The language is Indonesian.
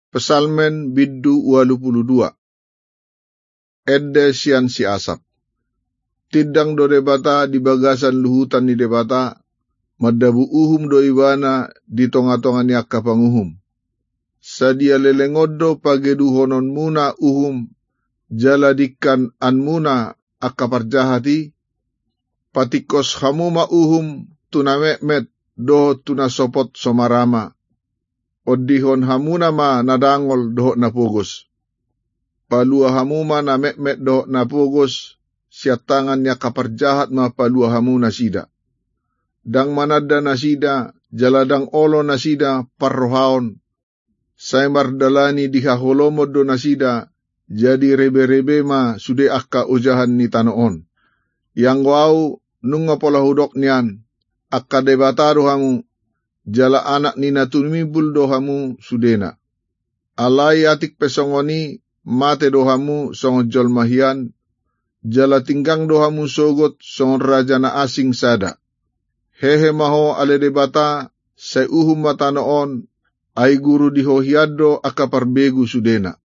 Pesalmen biddu 82. Edde sian si asap. Tidang do debata di bagasan luhutan ni debata, madabu uhum do ibana di tonga-tonga ni akka panguhum. Sadia lelengodo pagedu honon muna uhum, jaladikan an muna akka parjahati, patikos hamuma uhum tunamemet do tunasopot somarama, odihon hamuna ma nadangol doho napugos. Palua hamuma na memet doho napugos, siatangan niya kaparjahat ma palua hamuna sida. Dang manada na sida, jaladang olo na sida parrohaon, say mardalani dihaholomo do na sida, jadi rebe-rebe ma sude akka ujahan ni tanoon. Yang wau nunga pola hudok niyan, akka debata dohamu, jala anak ni natumibul dohamu sudena. Alai atik pesongoni, mate dohamu songon jol mahian, jala tinggang dohamu sogot songon raja na asing sada. Hehe maho ale debata, say uhum matanoon, ay guru dihohiado akka parbegu sudena.